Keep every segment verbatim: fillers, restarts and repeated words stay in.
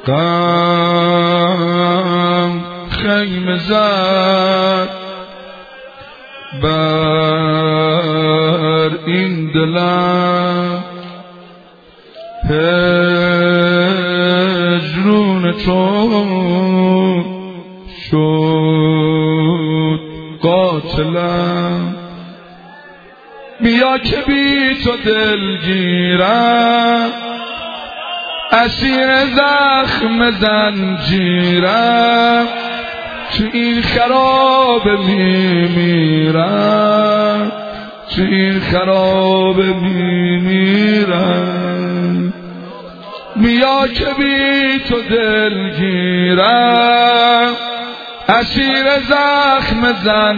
غم خیمه زد بر این دلم، هجرون تو شد قاتلم. بیا که بی تو دلگیرم، اسیر زخم زنجیرم، تو این خرابه میمیرم، تو این خرابه میمیرم. بیا که بی تو دلگیرم، اسیر زخم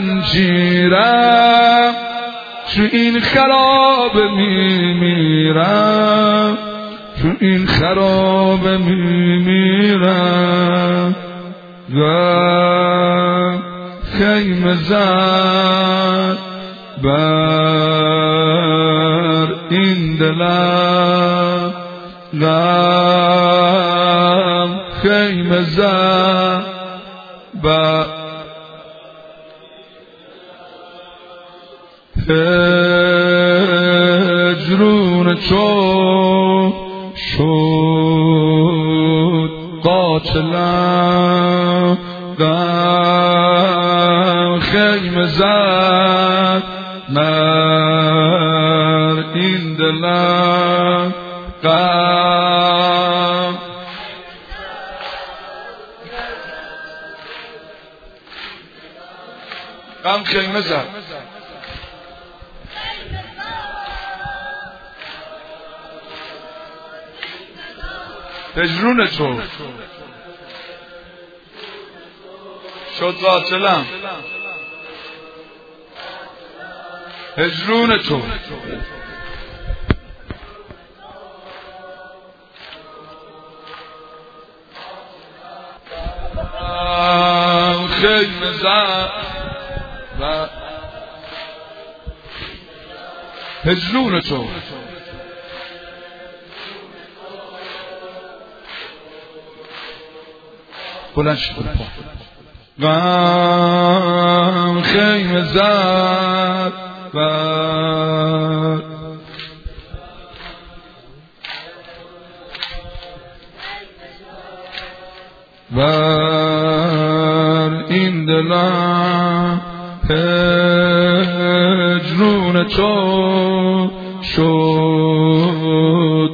زنجیرم، تو این خرابه میمیرم، تو این خرابه میمیرم. غم خیمه زد بر این دلم، غم خیمه زد بر هجرون تو شد قاتلم. غم خیمه زد بر این دلم، غم غم خیمه زد هجرون تو شد قاتلم. هجرون تو خیمه زد و هجرون تو بلند شد غم خیمه زد بر بر این دلم، هجرون تو شد.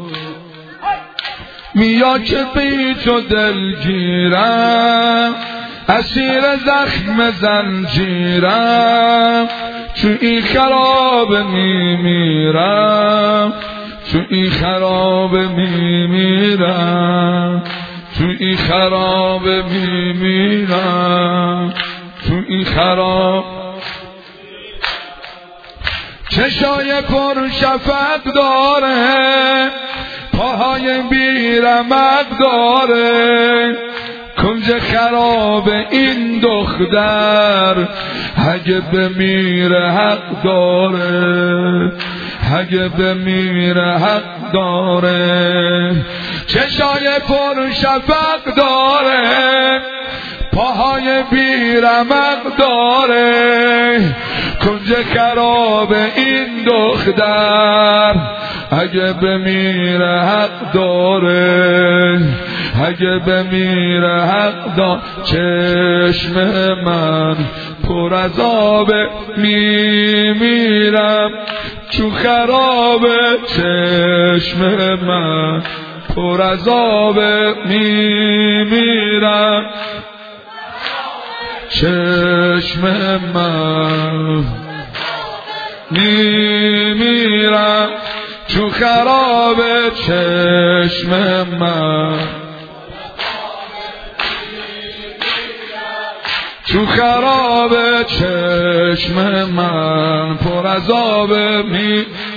بیا که بی تو دلگیرم، اسیر زخم زنجیرم، تو این خرابه میمیرم، تو این خرابه میمیرم، تو این خرابه میمیرم، تو این خراب. چشای پر شفق داره، پاهای بیرمق داره، کنج خراب این دختر اگه بمیره حق داره، اگه بمیره حق داره. چشای پر شفق داره، پاهای بیرمق داره، کنج خراب این دختر اگه بمیره حق داره، اگه بمیره حق داره. چشم من پر از آبه میمیرم تو خرابه، چشم من پر از آبه میمیرم، چشم من میمیرم تو خرابه، چشم من تو خرابه، چشم من پر از آب می